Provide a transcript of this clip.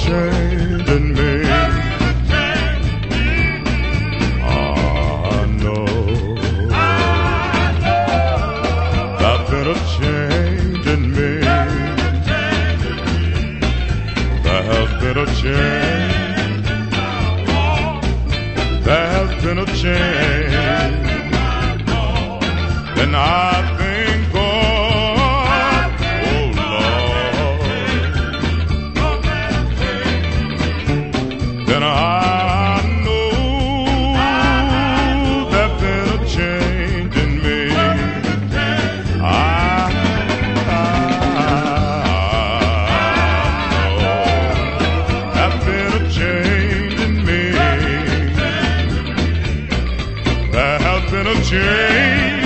change in me. I know there's been a change in me. There has been a change. There has been a change. And I've been gone, oh Lord. Then I know there's been a change in me. There's been a change in me. There has been a change.